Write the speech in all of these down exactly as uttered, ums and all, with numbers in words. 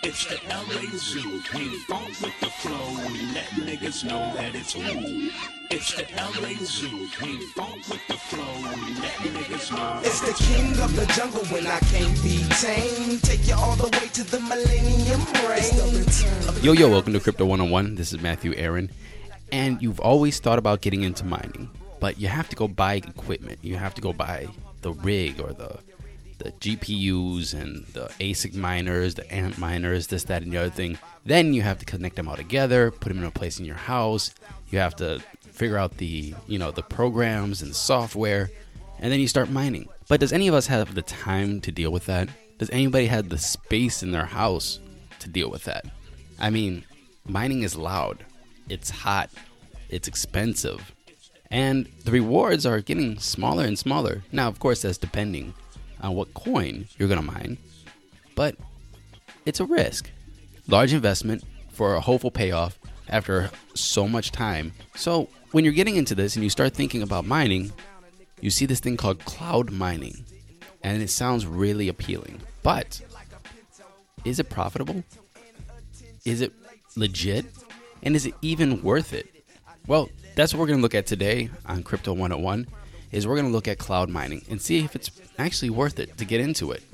It's the L A Zoo. We funk with the flow. We let niggas know that it's ooh. It's the L A Zoo. We funk with the flow. We let niggas know. It's the king of the jungle when I can't be tamed. Take you all the way to the millennium reign. Yo, yo, welcome to Crypto one oh one. This is Matthew Aaron. And you've always thought about getting into mining, but you have to go buy equipment. You have to go buy the rig or the the G P Us and the A S I C miners, the A M P miners, this, that, and the other thing. Then you have to connect them all together, put them in a place in your house. You have to figure out the, you know, the programs and software, and then you start mining. But does any of us have the time to deal with that? Does anybody have the space in their house to deal with that? I mean, mining is loud. It's hot. It's expensive. And the rewards are getting smaller and smaller. Now, of course, that's depending on what coin you're going to mine. But it's a risk. Large investment for a hopeful payoff after so much time. So when you're getting into this and you start thinking about mining, you see this thing called cloud mining. And it sounds really appealing. But is it profitable? Is it legit? And is it even worth it? Well, that's what we're going to look at today on Crypto one oh one, is we're going to look at cloud mining and see if it's actually worth it to get into it.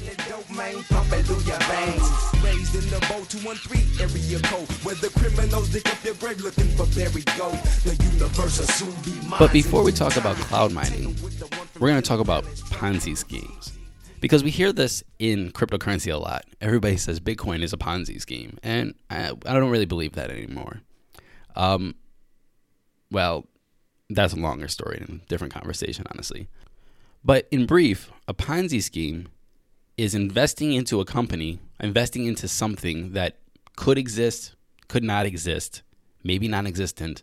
But before we talk about cloud mining, we're going to talk about Ponzi schemes. Because we hear this in cryptocurrency a lot. Everybody says Bitcoin is a Ponzi scheme. And I, I don't really believe that anymore. Um, well, that's a longer story and a different conversation, honestly. But in brief, a Ponzi scheme is investing into a company, investing into something that could exist, could not exist, maybe non-existent,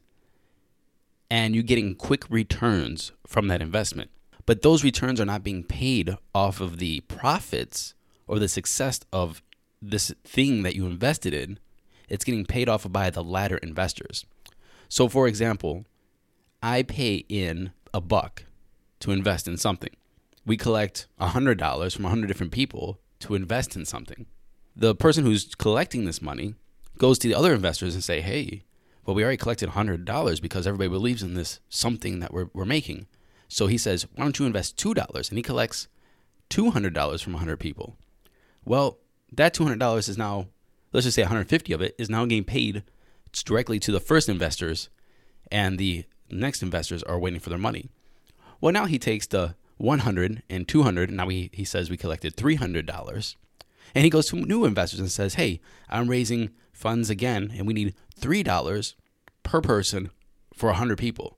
and you're getting quick returns from that investment. But those returns are not being paid off of the profits or the success of this thing that you invested in. It's getting paid off by the latter investors. So, for example, I pay in a buck to invest in something. We collect one hundred dollars from one hundred different people to invest in something. The person who's collecting this money goes to the other investors and say, hey, well, we already collected one hundred dollars because everybody believes in this something that we're, we're making. So he says, why don't you invest two dollars? And he collects two hundred dollars from one hundred people. Well, that two hundred dollars is now, let's just say one hundred fifty of it is now getting paid directly to the first investors, and the next investors are waiting for their money. Well, now he takes the one hundred and two hundred, and now he, he says we collected three hundred dollars. And he goes to new investors and says, hey, I'm raising funds again, and we need three dollars per person for one hundred people.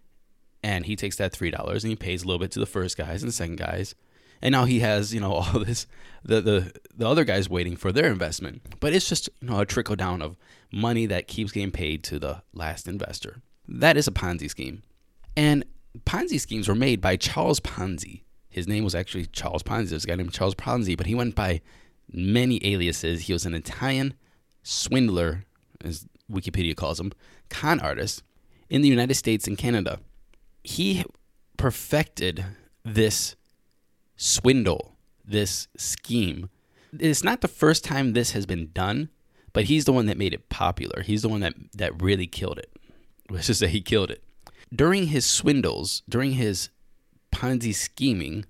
And he takes that three dollars and he pays a little bit to the first guys and the second guys. And now he has, you know, all this, the, the, the other guys waiting for their investment. But it's just, you know, a trickle down of money that keeps getting paid to the last investor. That is a Ponzi scheme. And Ponzi schemes were made by Charles Ponzi. His name was actually Charles Ponzi. There's a guy named Charles Ponzi, but he went by many aliases. He was an Italian swindler, as Wikipedia calls him, con artist in the United States and Canada. He perfected this swindle, this scheme. It's not the first time this has been done, but he's the one that made it popular. He's the one that, that really killed it. Let's just say he killed it. During his swindles, during his Ponzi scheming,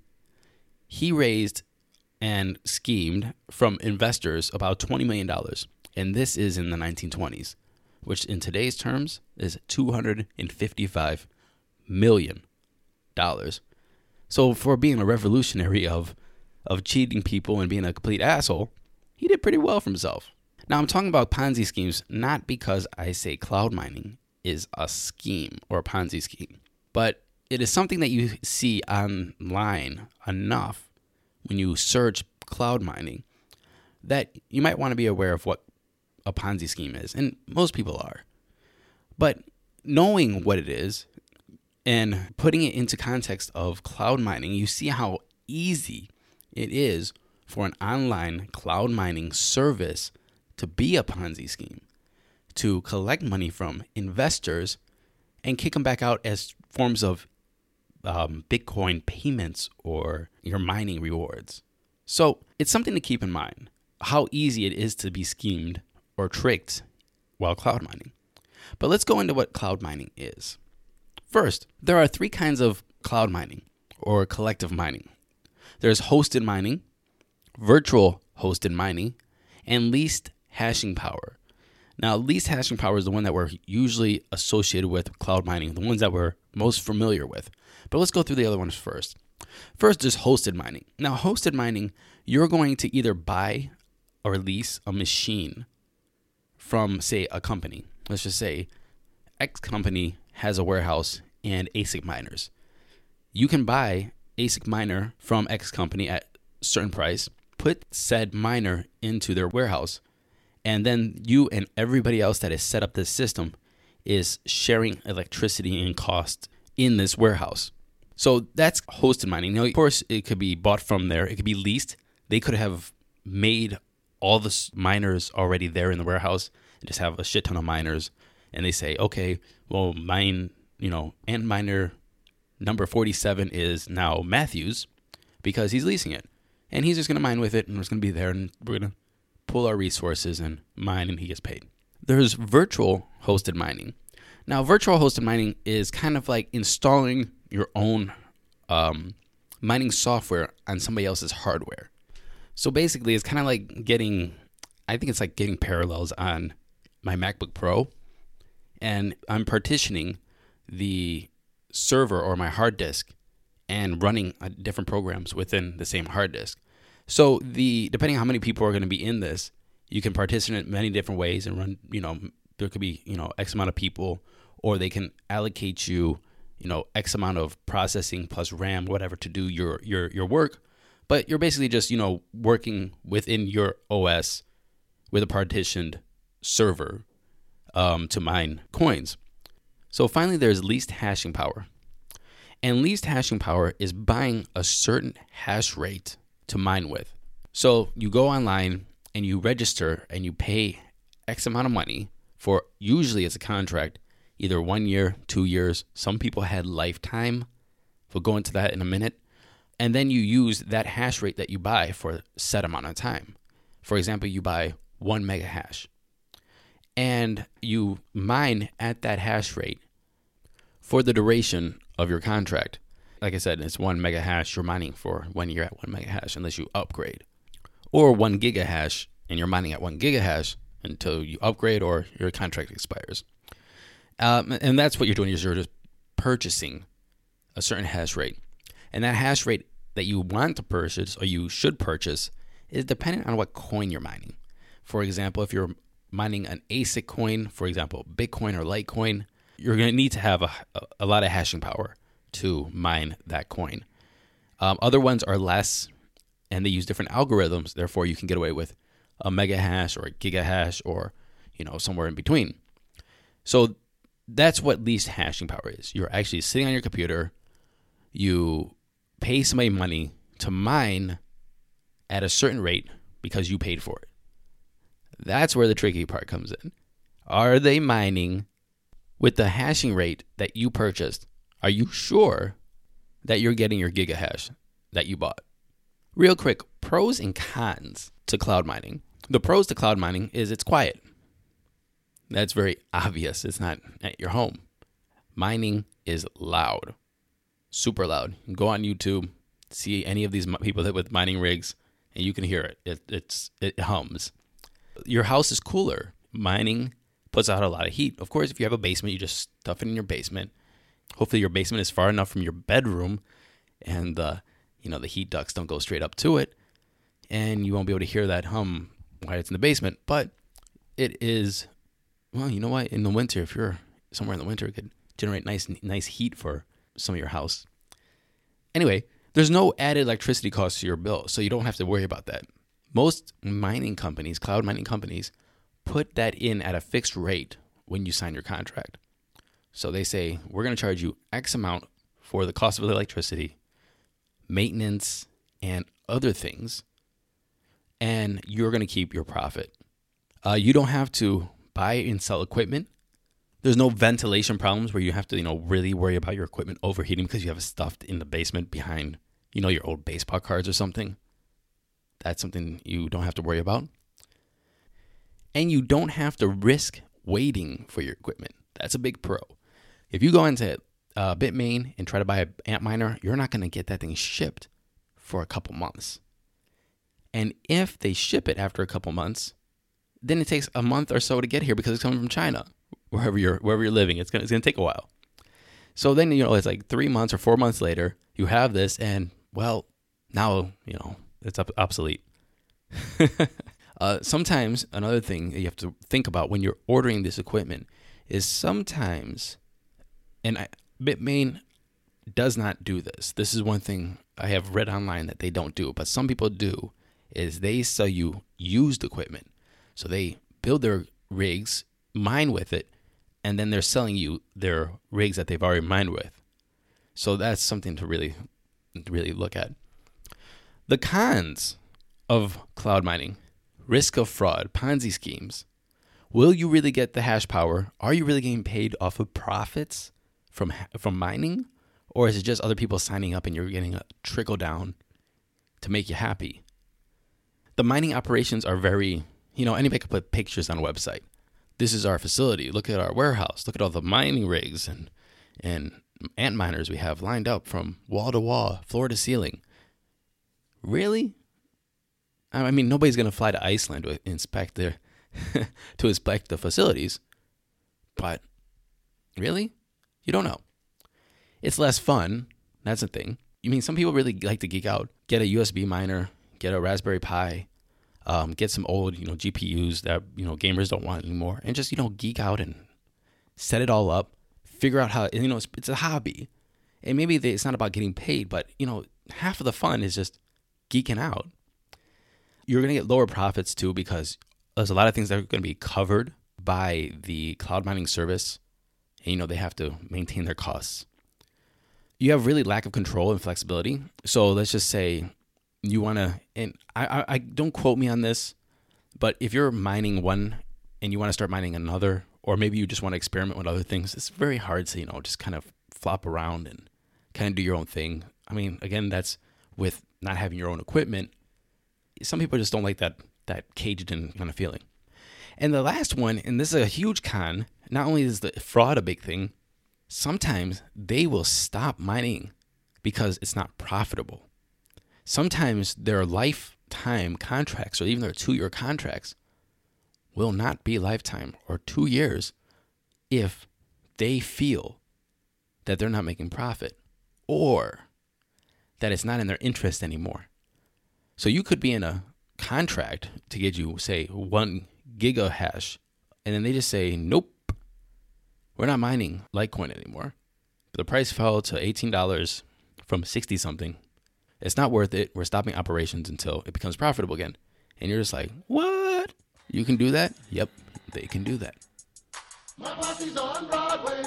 he raised and schemed from investors about twenty million dollars. And this is in the nineteen twenties, which in today's terms is two hundred fifty-five million dollars. So for being a revolutionary of of cheating people and being a complete asshole, he did pretty well for himself. Now I'm talking about Ponzi schemes not because I say cloud mining is a scheme or a Ponzi scheme, but it is something that you see online enough when you search cloud mining that you might want to be aware of what a Ponzi scheme is, and most people are. But knowing what it is and putting it into context of cloud mining, you see how easy it is for an online cloud mining service to be a Ponzi scheme, to collect money from investors and kick them back out as forms of um, Bitcoin payments or your mining rewards. So it's something to keep in mind. how easy it is to be schemed or tricked while cloud mining. But let's go into what cloud mining is. First, there are three kinds of cloud mining or collective mining. There's hosted mining, virtual hosted mining, and least hashing power. Now, least hashing power is the one that we're usually associated with cloud mining, the ones that we're most familiar with. But let's go through the other ones first. First is hosted mining. Now, hosted mining, you're going to either buy or lease a machine from, say, a company. Let's just say X company has a warehouse and A S I C miners. You can buy A S I C miner from X company at a certain price, put said miner into their warehouse, and then you and everybody else that has set up this system is sharing electricity and cost in this warehouse. So that's hosted mining. Now, of course, it could be bought from there. It could be leased. They could have made all the miners already there in the warehouse and just have a shit ton of miners. And they say, okay, well, mine, you know, and miner number forty-seven is now Matthews because he's leasing it. And he's just going to mine with it, and it's going to be there, and we're going to pull our resources and mine, and he gets paid. There's virtual hosted mining. Now, virtual hosted mining is kind of like installing your own um, mining software on somebody else's hardware. So basically, it's kind of like getting, I think it's like getting Parallels on my MacBook Pro, and I'm partitioning the server or my hard disk and running different programs within the same hard disk. So the depending on how many people are going to be in this, you can partition it many different ways and run, you know, there could be, you know, X amount of people, or they can allocate you, you know, X amount of processing plus RAM, whatever, to do your, your, your work. But you're basically just, you know, working within your O S with a partitioned server um, to mine coins. So finally, there's least hashing power. And least hashing power is buying a certain hash rate to mine with. So you go online and you register and you pay X amount of money for, usually it's a contract, either one year, two years. Some people had lifetime. We'll go into that in a minute. And then you use that hash rate that you buy for a set amount of time. For example, you buy one mega hash. And you mine at that hash rate for the duration of your contract. Like I said, it's one mega hash you're mining for when you're at one mega hash, unless you upgrade. Or one giga hash, and you're mining at one giga hash until you upgrade or your contract expires. Um, and that's what you're doing, is you're just purchasing a certain hash rate. And that hash rate that you want to purchase, or you should purchase, is dependent on what coin you're mining. For example, if you're mining an A S I C coin, for example, Bitcoin or Litecoin, you're going to need to have a, a lot of hashing power to mine that coin. Um, other ones are less, and they use different algorithms. Therefore, you can get away with a mega hash or a giga hash, or, you know, somewhere in between. So that's what least hashing power is. You're actually sitting on your computer. You pay somebody money to mine at a certain rate because you paid for it. That's where the tricky part comes in. Are they mining with the hashing rate that you purchased? Are you sure that you're getting your giga hash that you bought? Real quick, pros and cons to cloud mining. The pros to cloud mining is it's quiet. That's very obvious. It's not at your home. Mining is loud, super loud. You can go on YouTube, see any of these people that with mining rigs, and you can hear it. It it's it hums. Your house is cooler. Mining puts out a lot of heat. Of course, if you have a basement, you just stuff it in your basement. Hopefully your basement is far enough from your bedroom, and uh, you know the heat ducts don't go straight up to it, and you won't be able to hear that hum while it's in the basement. But it is, well, you know what? In the winter, if you're somewhere in the winter, it could generate nice, nice heat for some of your house. Anyway, there's no added electricity cost to your bill, so you don't have to worry about that. Most mining companies, cloud mining companies, put that in at a fixed rate when you sign your contract. So they say, we're going to charge you X amount for the cost of the electricity, maintenance, and other things, and you're going to keep your profit. Uh, you don't have to buy and sell equipment. There's no ventilation problems where you have to, you know, really worry about your equipment overheating because you have it stuffed in the basement behind, you know, your old baseball cards or something. That's something you don't have to worry about. And you don't have to risk waiting for your equipment. That's a big pro. If you go into uh, Bitmain and try to buy an Antminer, you're not going to get that thing shipped for a couple months. And if they ship it after a couple months, then it takes a month or so to get here because it's coming from China, wherever you're wherever you're living. It's gonna it's gonna take a while. So then, you know, it's like three months or four months later, you have this, and well, now, you know, it's obsolete. uh, sometimes another thing that you have to think about when you're ordering this equipment is sometimes, and I, Bitmain does not do this. This is one thing I have read online that they don't do, but some people do, is they sell you used equipment. So they build their rigs, mine with it, and then they're selling you their rigs that they've already mined with. So that's something to really, really look at. The cons of cloud mining: risk of fraud, Ponzi schemes. Will you really get the hash power? Are you really getting paid off of profits from from mining? Or is it just other people signing up and you're getting a trickle down to make you happy? The mining operations are very, you know, anybody can put pictures on a website. This is our facility. Look at our warehouse. Look at all the mining rigs and and ant miners we have lined up from wall to wall, floor to ceiling. Really? I mean, nobody's going to fly to Iceland to inspect their to inspect the facilities. But really? You don't know. It's less fun. That's the thing. You mean, some people really like to geek out. Get a U S B miner, get a Raspberry Pi, um, get some old, you know, G P Us that, you know, gamers don't want anymore, and just, you know, geek out and set it all up, figure out how, you know, it's, it's a hobby. And maybe they, it's not about getting paid, but, you know, half of the fun is just geeking out. You're going to get lower profits too, because there's a lot of things that are going to be covered by the cloud mining service. And, you know, they have to maintain their costs. You have really lack of control and flexibility. So let's just say you want to, and I, I, I don't quote me on this, but if you're mining one and you want to start mining another, or maybe you just want to experiment with other things, it's very hard to, you know, just kind of flop around and kind of do your own thing. I mean, again, that's with not having your own equipment. Some people just don't like that, that caged in kind of feeling. And the last one, and this is a huge con, not only is the fraud a big thing, sometimes they will stop mining because it's not profitable. Sometimes their lifetime contracts, or even their two-year contracts, will not be lifetime or two years if they feel that they're not making profit or that it's not in their interest anymore. So you could be in a contract to get you, say, one giga hash, and then they just say, nope, we're not mining Litecoin anymore. The price fell to eighteen dollars from sixty something. It's not worth it. We're stopping operations until it becomes profitable again. And you're just like, what? You can do that? Yep, they can do that. My posse's on Broadway.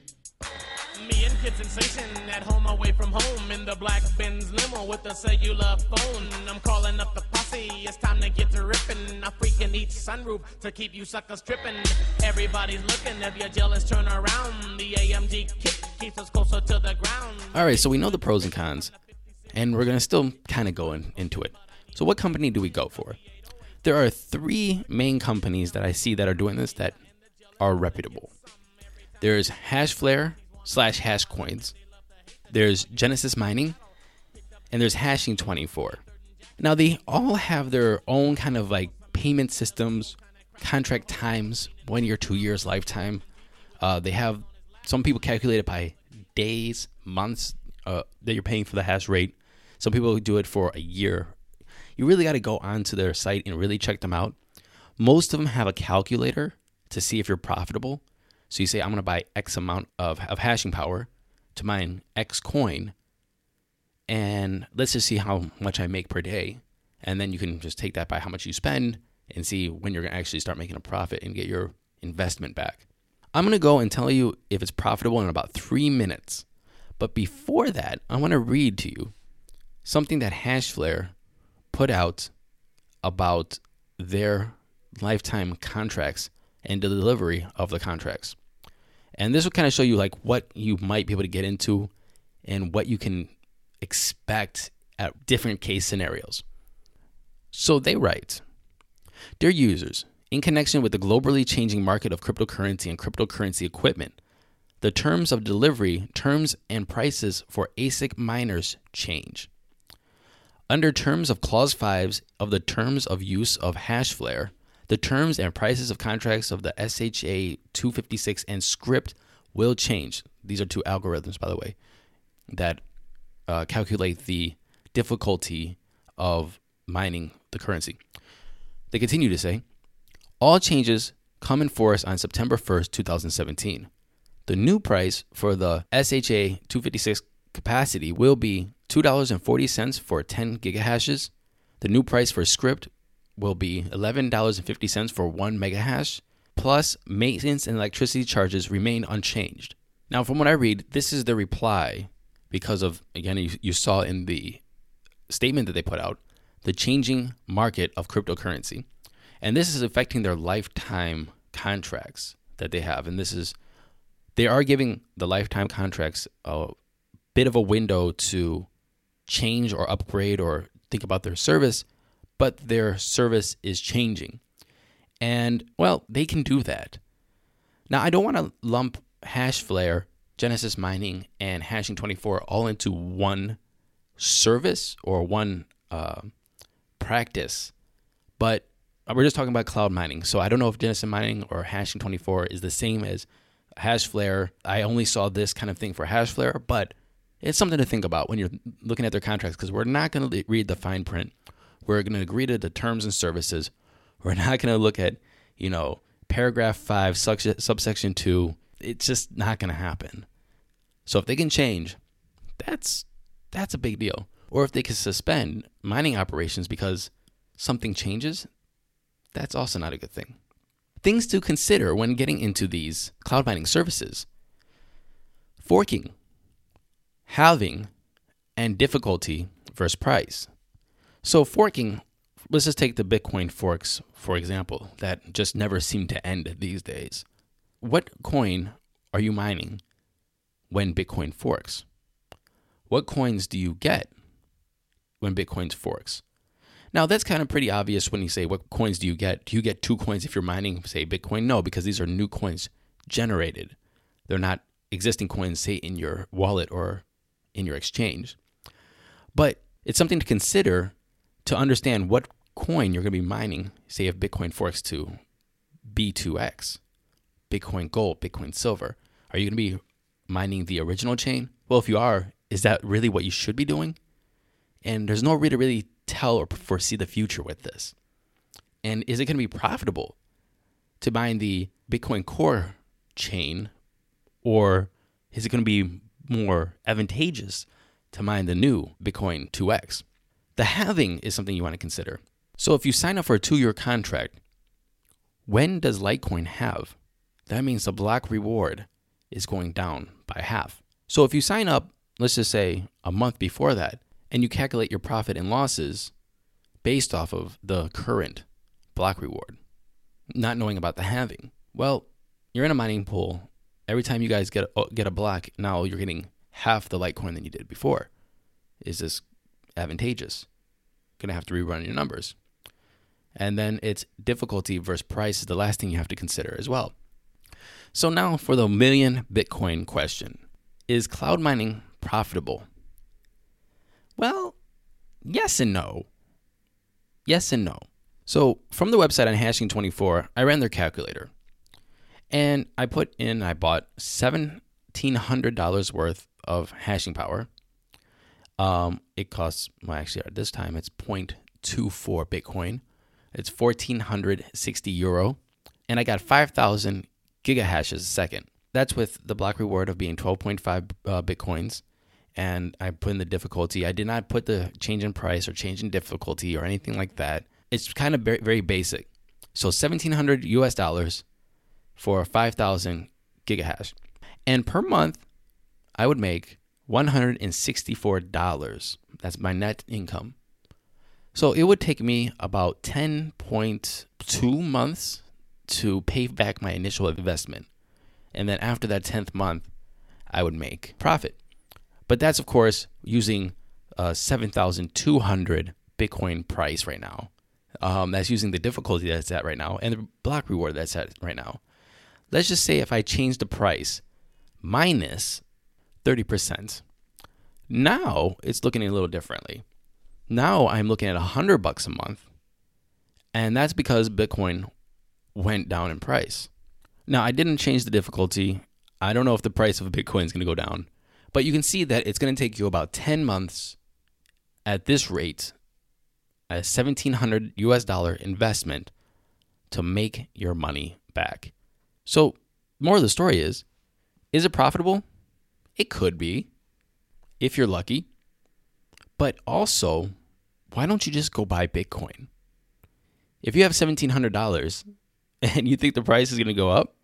Me and Kid Sensation at home away from home in the black Benz limo with a cellular phone. I'm calling up the posse. It's time to get to ripping. I freaking each sunroof to keep you suckers tripping. Everybody's looking. If you're jealous, turn around. The A M G kick keeps us closer to the ground. All right, so we know the pros and cons, and we're going to still kind of go in, into it. So what company do we go for? There are three main companies that I see that are doing this that are reputable. There's Hashflare slash Hashcoins. There's Genesis Mining, and there's Hashing twenty-four. Now, they all have their own kind of like payment systems, contract times, one year, two years, lifetime. Uh, they have, some people calculate it by days, months uh, that you're paying for the hash rate. Some people do it for a year. You really got to go onto their site and really check them out. Most of them have a calculator to see if you're profitable. So you say, I'm going to buy X amount of, of hashing power to mine X coin, and let's just see how much I make per day. And then you can just take that by how much you spend and see when you're going to actually start making a profit and get your investment back. I'm going to go and tell you if it's profitable in about three minutes. But before that, I want to read to you something that Hashflare put out about their lifetime contracts and the delivery of the contracts. And this will kind of show you like what you might be able to get into and what you can expect at different case scenarios. So they write, "Dear users, in connection with the globally changing market of cryptocurrency and cryptocurrency equipment, the terms of delivery, terms, and prices for A S I C miners change. Under terms of Clause five of the Terms of Use of Hashflare, the terms and prices of contracts of the S H A two fifty-six and Script will change." These are two algorithms, by the way, that uh, calculate the difficulty of mining the currency. They continue to say, "All changes come in force on September first, twenty seventeen. The new price for the S H A two fifty-six capacity will be two dollars and forty cents for ten gigahashes. The new price for Script will be eleven dollars and fifty cents for one megahash, plus maintenance and electricity charges remain unchanged." Now, from what I read, this is the reply because of, again, you, you saw in the statement that they put out, the changing market of cryptocurrency. And this is affecting their lifetime contracts that they have. And this is, they are giving the lifetime contracts a bit of a window to change or upgrade or think about their service, but their service is changing. And, well, they can do that. Now, I don't want to lump Hashflare, Genesis Mining, and Hashing twenty-four all into one service or one uh, practice, but we're just talking about cloud mining. So I don't know if Genesis Mining or Hashing twenty-four is the same as Hashflare. I only saw this kind of thing for Hashflare, but it's something to think about when you're looking at their contracts, because we're not going to read the fine print. We're going to agree to the terms and services. We're not going to look at, you know, paragraph five, subsection two. It's just not going to happen. So if they can change, that's that's a big deal. Or if they can suspend mining operations because something changes, that's also not a good thing. Things to consider when getting into these cloud mining services: forking, halving, and difficulty versus price. So forking, let's just take the Bitcoin forks, for example, that just never seem to end these days. What coin are you mining when Bitcoin forks? What coins do you get when Bitcoin forks? Now, that's kind of pretty obvious when you say, what coins do you get? Do you get two coins if you're mining, say, Bitcoin? No, because these are new coins generated. They're not existing coins, say, in your wallet or in your exchange. But it's something to consider to understand what coin you're going to be mining, say, if Bitcoin forks to B two X, Bitcoin Gold, Bitcoin Silver. Are you going to be mining the original chain? Well, if you are, is that really what you should be doing? And there's no way to really tell or foresee the future with this. And is it going to be profitable to mine the Bitcoin Core chain, or is it going to be more advantageous to mine the new Bitcoin two X? The halving is something you want to consider. So if you sign up for a two-year contract, when does Litecoin halve? That means the block reward is going down by half. So if you sign up, let's just say a month before that, and you calculate your profit and losses based off of the current block reward, not knowing about the halving, well, you're in a mining pool. Every time you guys get a, get a block, now you're getting half the Litecoin than you did before. Is this advantageous? Going to have to rerun your numbers. And then it's difficulty versus price is the last thing you have to consider as well. So now for the million Bitcoin question. Is cloud mining profitable? Well, yes and no. Yes and no. So from the website on Hashing twenty-four, I ran their calculator. And I put in, I bought seventeen hundred dollars worth of hashing power. Um, it costs, well, actually at this time, it's zero point two four Bitcoin. It's one thousand four hundred sixty euro. And I got five thousand gigahashes a second. That's with the block reward of being twelve point five uh, Bitcoins. And I put in the difficulty. I did not put the change in price or change in difficulty or anything like that. It's kind of very, very basic. So seventeen hundred U S dollars for five thousand gigahash. And per month, I would make one hundred sixty-four dollars. That's my net income. So it would take me about ten point two months to pay back my initial investment. And then after that tenth month, I would make profit. But that's, of course, using uh, seven thousand two hundred Bitcoin price right now. um, that's using the difficulty that's at right now and the block reward that's at right now. Let's just say if I change the price minus thirty percent, now it's looking a little differently. Now I'm looking at one hundred bucks a month, and that's because Bitcoin went down in price. Now, I didn't change the difficulty. I don't know if the price of Bitcoin is going to go down, but you can see that it's going to take you about ten months at this rate, a seventeen hundred U S dollar investment to make your money back. So, more of the story is, is it profitable? It could be, if you're lucky. But also, why don't you just go buy Bitcoin? If you have seventeen hundred dollars and you think the price is going to go up,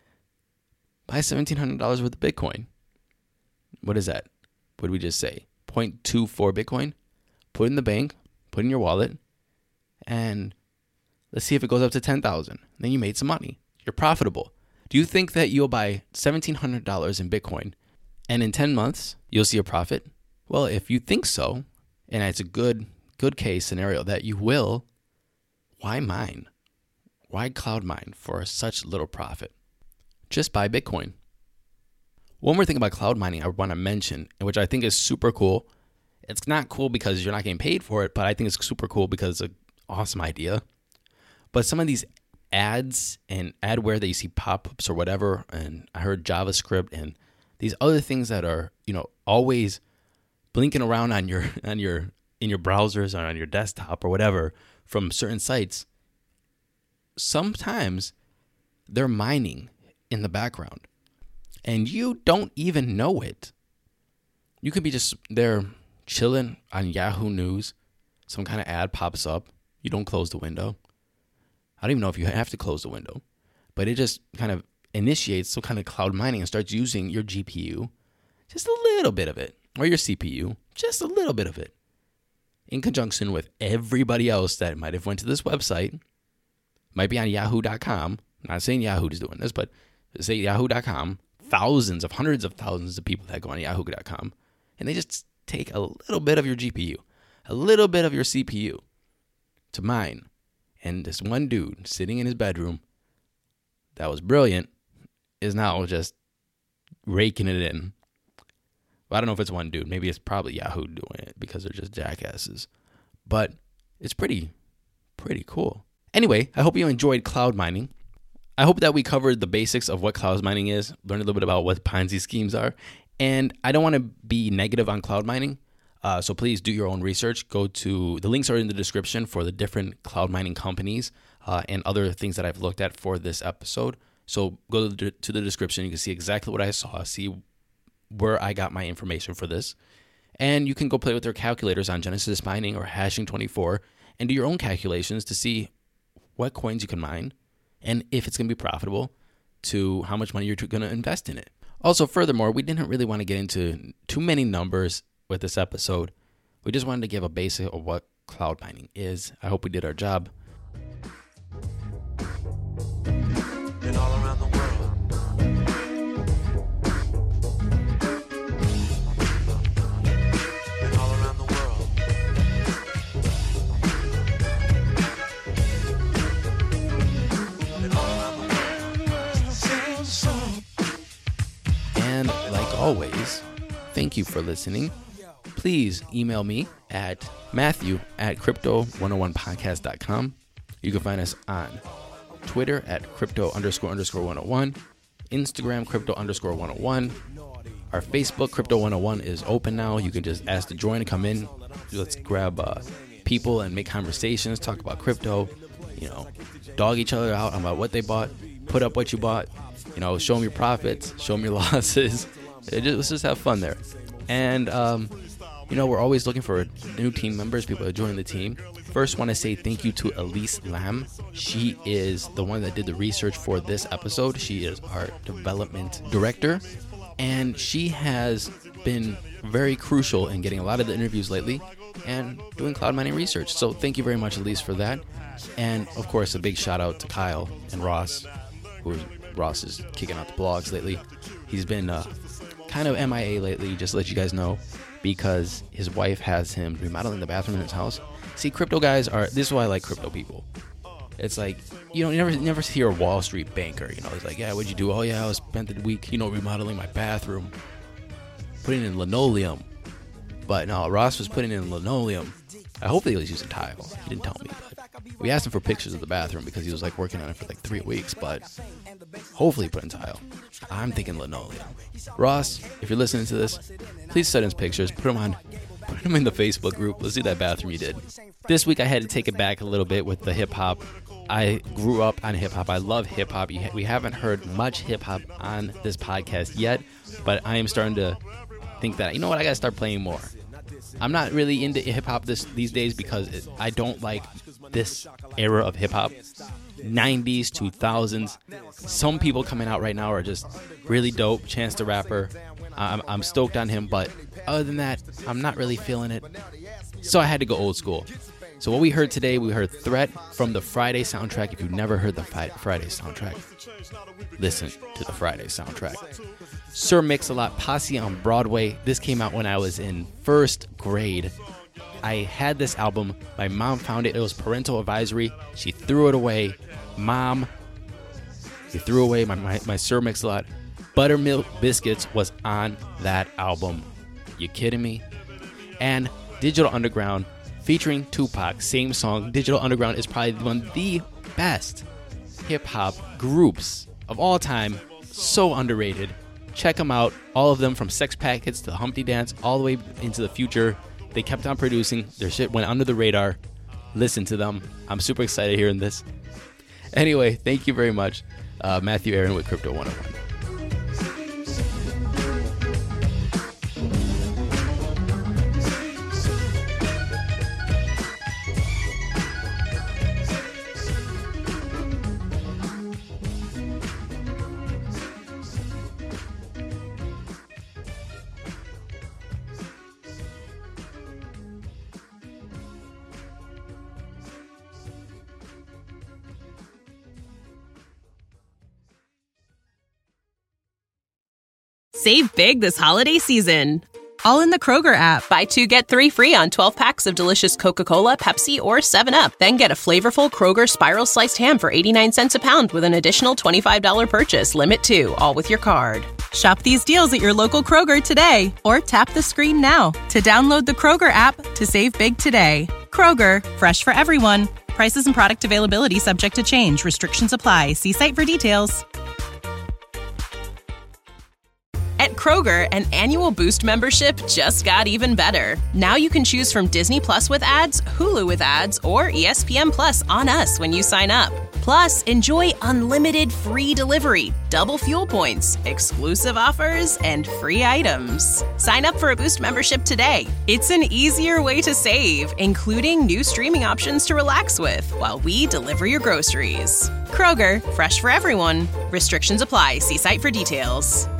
buy seventeen hundred dollars worth of Bitcoin. What is that? What did we just say? zero point two four Bitcoin? Put it in the bank, put it in your wallet, and let's see if it goes up to ten thousand. Then you made some money. You're profitable. Do you think that you'll buy seventeen hundred dollars in Bitcoin and in ten months you'll see a profit? Well, if you think so, and it's a good good case scenario that you will, why mine? Why cloud mine for such little profit? Just buy Bitcoin. One more thing about cloud mining I want to mention, which I think is super cool. It's not cool because you're not getting paid for it, but I think it's super cool because it's an awesome idea. But some of these ads and adware that you see pop-ups or whatever, and I heard JavaScript and these other things that are, you know, always blinking around on your on your in your browsers or on your desktop or whatever from certain sites, sometimes they're mining in the background and you don't even know it. You could be just there chilling on Yahoo News, some kind of ad pops up, you don't close the window. I don't even know if you have to close the window, but it just kind of initiates some kind of cloud mining and starts using your G P U, just a little bit of it, or your C P U, just a little bit of it, in conjunction with everybody else that might have went to this website, might be on yahoo dot com. I'm not saying Yahoo is doing this, but say yahoo dot com, thousands of, hundreds of thousands of people that go on yahoo dot com, and they just take a little bit of your G P U, a little bit of your C P U to mine. And this one dude sitting in his bedroom that was brilliant is now just raking it in. Well, I don't know if it's one dude. Maybe it's probably Yahoo doing it because they're just jackasses. But it's pretty, pretty cool. Anyway, I hope you enjoyed cloud mining. I hope that we covered the basics of what cloud mining is, learned a little bit about what Ponzi schemes are. And I don't want to be negative on cloud mining. Uh, so please do your own research. Go to, the links are in the description for the different cloud mining companies uh, and other things that I've looked at for this episode. So go to the, to the description. You can see exactly what I saw, see where I got my information for this. And you can go play with their calculators on Genesis Mining or Hashing twenty-four and do your own calculations to see what coins you can mine and if it's going to be profitable to how much money you're going to invest in it. Also, furthermore, we didn't really want to get into too many numbers with this episode. We just wanted to give a basic of what cloud mining is. I hope we did our job. And all around the world. And all around the world. And all around the world. And like always, thank you for listening. Please email me at Matthew at crypto one oh one podcast dot com. You can find us on Twitter at crypto underscore underscore 101, Instagram crypto underscore 101. Our Facebook crypto one oh one is open now. You can just ask to join and come in. Let's grab uh, people and make conversations, talk about crypto, you know, dog each other out about what they bought, put up what you bought, you know, show them your profits, show them your losses. It just, let's just have fun there. And, um, you know, we're always looking for new team members, people to join the team. First, want to say thank you to Elise Lam. She is the one that did the research for this episode. She is our development director, and she has been very crucial in getting a lot of the interviews lately and doing cloud mining research. So thank you very much, Elise, for that. And, of course, a big shout out to Kyle and Ross, who Ross is kicking out the blogs lately. He's been uh, kind of M I A lately, just to let you guys know, because his wife has him remodeling the bathroom in his house. See, crypto guys are, this is why I like crypto people. It's like, you know, you never, you never hear a Wall Street banker, you know, he's like, yeah, what'd you do? Oh yeah, I spent the week, you know, remodeling my bathroom, putting in linoleum. But no, Ross was putting in linoleum. I hope that he was using tile. He didn't tell me, but we asked him for pictures of the bathroom because he was like working on it for like three weeks, but hopefully he put in tile. I'm thinking linoleum. Ross, if you're listening to this, please send us pictures, put them on, put them in the Facebook group. Let's see that bathroom you did. This week I had to take it back a little bit with the hip hop. I grew up on hip hop. I love hip hop. We haven't heard much hip hop on this podcast yet, but I am starting to think that, you know what, I gotta start playing more. I'm not really into hip hop this these days because it, I don't like this era of hip hop. nineties, two thousands. Some people coming out right now are just really dope. Chance the Rapper, I'm, I'm stoked on him, but other than that, I'm not really feeling it. So I had to go old school. So what we heard today, we heard Threat from the Friday soundtrack. If you've never heard the Friday soundtrack, listen to the Friday soundtrack. Sir Mix-a-Lot, Posse on Broadway. This came out when I was in first grade. I had this album. My mom found it. It was parental advisory. She threw it away. Mom, you threw away my, my, my Sir Mix-a-Lot. Buttermilk Biscuits was on that album. You kidding me? And Digital Underground featuring Tupac. Same song. Digital Underground is probably one of the best hip-hop groups of all time. So underrated. Check them out. All of them, from Sex Packets to Humpty Dance, all the way into the future. They kept on producing. Their shit went under the radar. Listen to them. I'm super excited hearing this. Anyway, thank you very much. Uh, Matthew Aaron with Crypto one oh one. Save big this holiday season, all in the Kroger app. Buy two, get three free on twelve packs of delicious Coca-Cola, Pepsi, or seven up. Then get a flavorful Kroger Spiral Sliced Ham for eighty-nine cents a pound with an additional twenty-five dollars purchase. Limit two, all with your card. Shop these deals at your local Kroger today, or tap the screen now to download the Kroger app to save big today. Kroger, fresh for everyone. Prices and product availability subject to change. Restrictions apply. See site for details. At Kroger, an annual Boost membership just got even better. Now you can choose from Disney Plus with ads, Hulu with ads, or E S P N Plus on us when you sign up. Plus, enjoy unlimited free delivery, double fuel points, exclusive offers, and free items. Sign up for a Boost membership today. It's an easier way to save, including new streaming options to relax with while we deliver your groceries. Kroger, fresh for everyone. Restrictions apply. See site for details.